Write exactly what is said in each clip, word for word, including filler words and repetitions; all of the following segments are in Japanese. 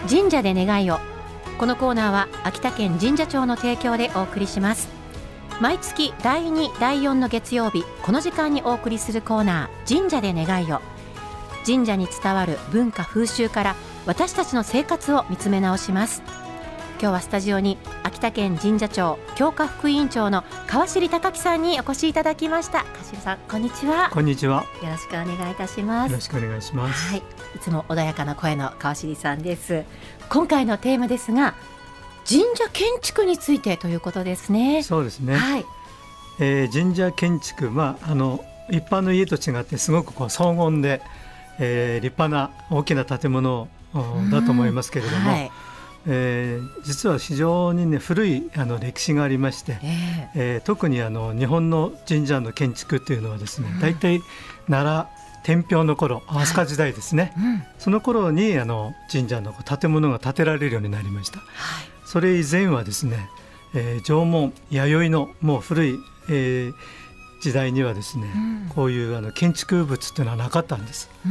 神社で願いを。このコーナーは秋田県神社庁の提供でお送りします。毎月だいに、だいよんの月曜日、この時間にお送りするコーナー、神社で願いを。神社に伝わる文化風習から私たちの生活を見つめ直します。今日はスタジオに秋田県神社庁強化副委員長の川尻隆樹さんにお越しいただきました。川尻さん、こんにちは。 こんにちは。 よろしくお願いいたします。 よろしくお願いします。 はい、いつも穏やかな声の川尻さんです。今回のテーマですが、神社建築についてということですね。 そうですね、 はい。 えー、神社建築、まあ、あの一般の家と違ってすごくこう荘厳で、えー、立派な大きな建物だと思いますけれども、はい、えー、実は非常に、ね、古いあの歴史がありまして、えーえー、特にあの日本の神社の建築というのはですね、大体奈良天平の頃、飛鳥時代ですね、はい、うん、その頃にあの神社の建物が建てられるようになりました。はい、それ以前はですね、えー、縄文弥生のもう古い、えー、時代にはですね、うん、こういうあの建築物というのはなかったんです。うん、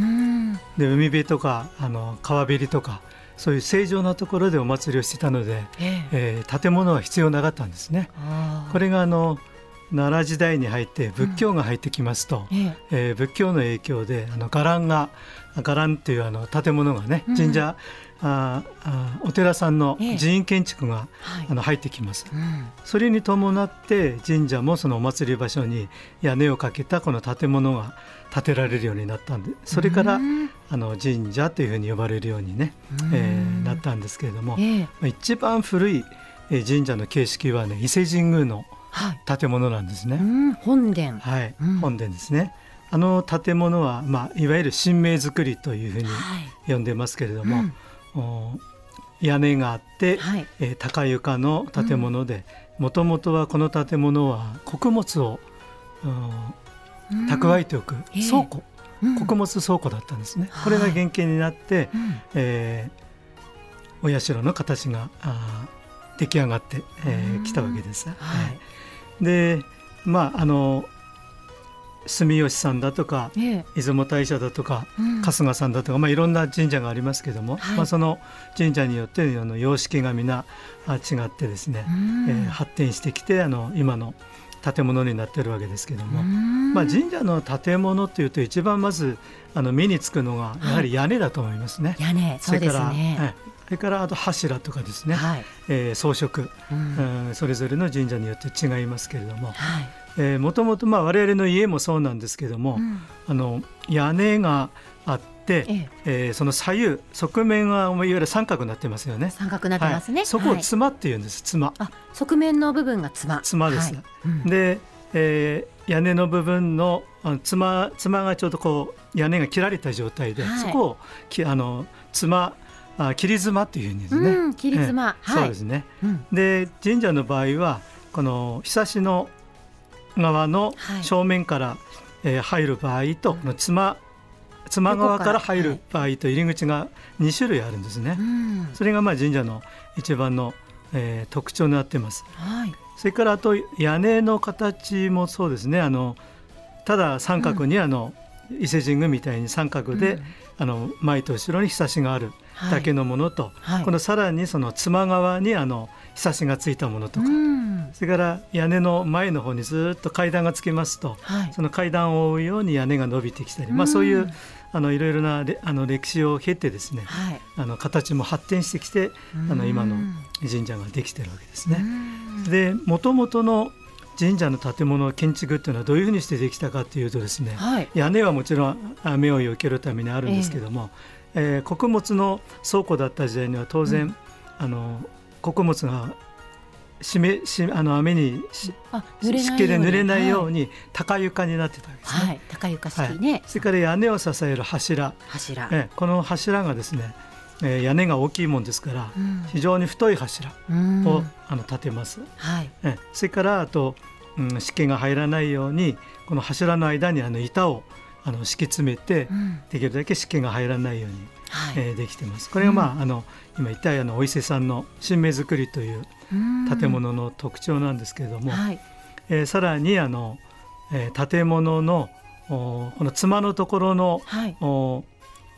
で海辺とかあの川べりとかそういう正常なところでお祭りをしていたので、えーえー、建物は必要なかったんですね。これがあの奈良時代に入って仏教が入ってきますと、うん、ええー、仏教の影響であの伽藍が伽藍っていうあの建物がね、神社、うん、ああお寺さんの寺院建築が、ええ、あの入ってきます。はい、うん、それに伴って神社もそのお祭り場所に屋根をかけたこの建物が建てられるようになったんで、それから、うん、あの神社というふうに呼ばれるように、ね、うん、えー、なったんですけれども、ええ、一番古い神社の形式はね、伊勢神宮の建物なんですね。はい、うん、 本殿、 はい、うん、本殿ですね。あの建物は、まあ、いわゆる神明造りというふうに呼んでますけれども、はい、うん、屋根があって、はい、えー、高床の建物で、もともとはこの建物は穀物を、うん、蓄えておく倉庫、えーうん、穀物倉庫だったんですね。これが原型になって、はい、うん、えー、お社の形があ出来上がってき、えー、たわけです。はい、で、まああの住吉さんだとか、ええ、出雲大社だとか、うん、春日さんだとか、まあ、いろんな神社がありますけども、はい、まあ、その神社によってあの様式がみんな違ってですね、えー、発展してきてあの今の建物になっているわけですけども、まあ、神社の建物というと一番まずあの目につくのがやはり屋根だと思いますね。 はい、屋根、そうですね。 それから、それからあと柱とかですね、はい、えー、装飾、うん、それぞれの神社によって違いますけれども、はい、えー、もともとまあ我々の家もそうなんですけども、うん、あの屋根があって、えええー、その左右側面はいわゆる三角になってますよね。 三角になってますね。はい、 そこを妻っていうんです。妻、 あ、側面の部分が妻妻です。はい、うん、で、えー、屋根の部分の妻、妻がちょうどこう屋根が切られた状態で、はい、そこをきあの妻あ切り妻っていうんですね。 うん、切り妻、 えー、そうですね。うん、で神社の場合はこのひさしの側の正面から、はい、えー、入る場合と、この妻妻側から入る場合と入り口がに種類あるんですね。うん、それがまあ神社の一番の、えー、特徴になっています。はい、それからあと屋根の形もそうですね。あのただ三角に、うん、あの伊勢神宮みたいに三角で、うん、あの前と後ろにひさしがあるだけのものと、はい、このさらにその妻側にあのひさしがついたものとか、うん、それから屋根の前の方にずっと階段がつきますと、はい、その階段を覆うように屋根が伸びてきたり、うん、まあ、そういうあのいろいろなあの歴史を経てですね、はい、あの形も発展してきて、うん、あの今の神社ができているわけですね。うん、で元々の神社の建物建築っていうのはどういうふうにしてできたかというとですね、はい、屋根はもちろん雨を避けるためにあるんですけども、えーえー、穀物の倉庫だった時代には当然、うん、あの穀物が湿めしあの雨に湿気で濡れないように高床になってたわけですね。 はい、高床式ね。はい、 それから屋根を支える柱、 柱、 えー、この柱がですね、えー、屋根が大きいもんですから、うん、非常に太い柱を、うん、あの立てます。はい、えー、それからあと、うん、湿気が入らないようにこの柱の間にあの板をあの敷き詰めて、うん、できるだけ湿気が入らないように、はい、えー、できています。これが、まあうん、あの今言ったようなお伊勢さんの神明造りという建物の特徴なんですけれども、はい、えー、さらにあの、えー、建物のこの妻のところの、はい、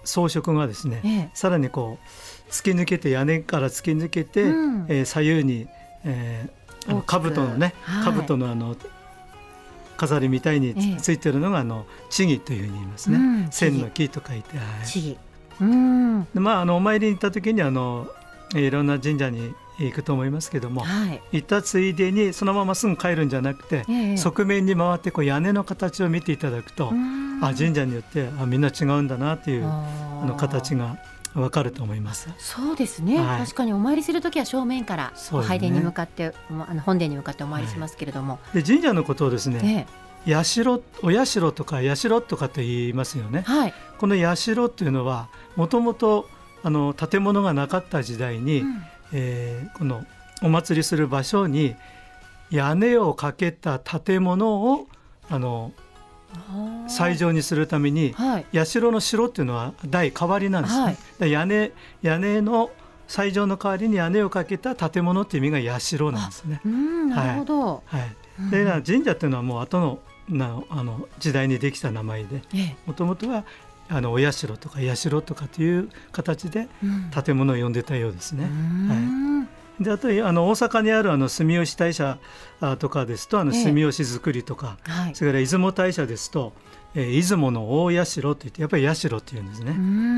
装飾がですね、 ええ、 さらにこう突き抜けて、屋根から突き抜けて、うん、えー、左右に、えー、あの兜のね、はい、兜のあの飾りみたいに つ,、ええ、ついてるのがあの千木というふうに言いますね、うん、千の木と書いて、はい、 千木、うん、 で、まあ、あのお参りに行った時にあのいろんな神社に行くと思いますけども、はい、行ったついでにそのまますぐ帰るんじゃなくて、ええ、側面に回ってこう屋根の形を見ていただくと、あ、神社によってあみんな違うんだなというあの形が分かると思います。 そうですね、はい、確かにお参りするときは正面から拝殿に向かって、あの本殿に向かってお参りしますけれども、 はい、で神社のことをですね、ええ、社お社とか社とかと言いますよね、はい、この社というのはもともと建物がなかった時代に、うん、えー、このお祭りする場所に屋根をかけた建物をあの斎場にするために、はい、社の城っていうのは代替わりなんですね、はい、で屋根、屋根の斎場の代わりに屋根をかけた建物っていう意味が社なんですね。 うん、なるほど、 はいはい、で神社っていうのはもう後のなあの時代にできた名前で、もともとはあのお社とか社とかという形で建物を呼んでたようですね、うん、はい、であとあの大阪にあるあの住吉大社とかですとあの住吉造りとか、ええ、それから出雲大社ですと、えー、出雲の大社といってやっぱり社っていうんですね、うん、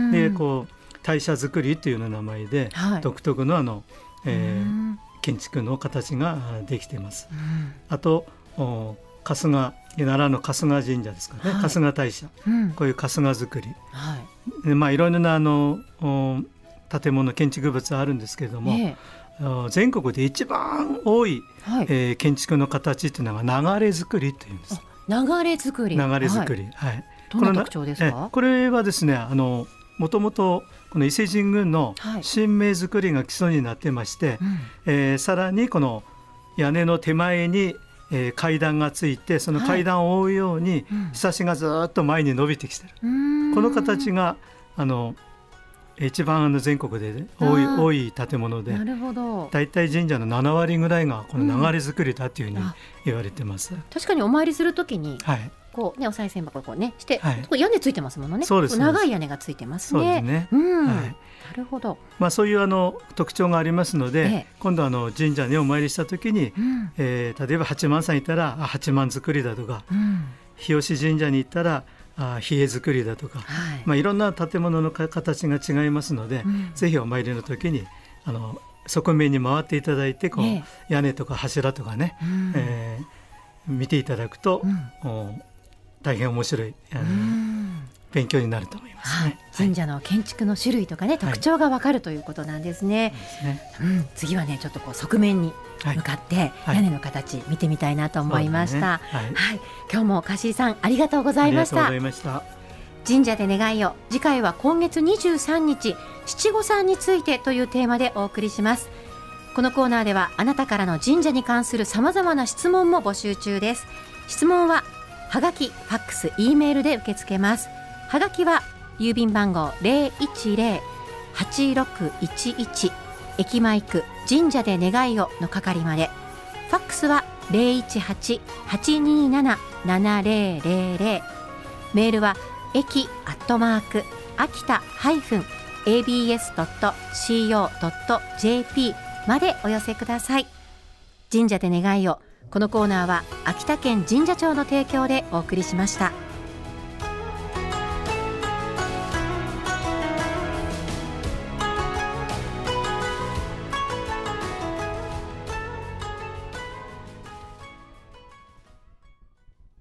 でこう大社造りというような名前で、はい、独特のあの、えー、建築の形ができています、うん、あと春日奈良の春日神社ですかね、はい、春日大社、うん、こういう春日造り、はい、でまあ、いろいろなあの建物建築物あるんですけれども、えー、全国で一番多い、はい、えー、建築の形というのが流れ造りというんです。 流れ造り、 流れ造り、はいはい、 どんな特徴ですか？ これはですね、あのもともとこの伊勢神宮の神明造りが基礎になってまして、はい、えー、さらにこの屋根の手前にえー、階段がついて、その階段を覆うように、はい、うん、ひさしがずっと前に伸びてきてる、この形があの一番あの全国で、ね、多い、多い建物で、 なるほど、 だいたい神社のななわりぐらいがこの流れ造りだというふうに言われてます、うん、 確かにお参りするときに、はい、こうね、お賽銭箱をこうねして、はい、屋根ついてますものね。そうです、長い屋根がついてますね。そうですね、うん、はい、なるほど、 まあ、そういうあの特徴がありますので、ええ、今度あの神社にお参りしたときに、うん、えー、例えば八幡さんいたら八幡造りだとか、うん、日吉神社に行ったらあ比叡造りだとか、はい、まあ、いろんな建物の形が違いますので、うん、ぜひお参りの時にあの側面に回っていただいてこう、ええ、屋根とか柱とかね、うん、えー、見ていただくと、うん、大変面白いあの、うん、勉強になると思います、ね、はい、 神社の建築の種類とかね、特徴が分かるということなんですね、はい、うん、次はねちょっとこう側面に向かって屋根の形見てみたいなと思いました、はいはいはい、今日も樫井さんありがとうございました。 ありがとうございました。 神社で願いを、次回は今月にじゅうさんにち七五三についてというテーマでお送りします。このコーナーではあなたからの神社に関するさまざまな質問も募集中です。質問ははがき、ファックス、Eメールで受け付けます。はがきは郵便番号 ゼロいちゼロ はちろくいちいち 駅前区神社で願いをの係まで。ファックスは ゼロいちはち はちにーなな ななゼロゼロゼロ。メールは駅アットマーク秋田 エービーエス ドット シーオー ドット ジェーピー までお寄せください。神社で願いを、このコーナーは秋田県神社庁の提供でお送りしました。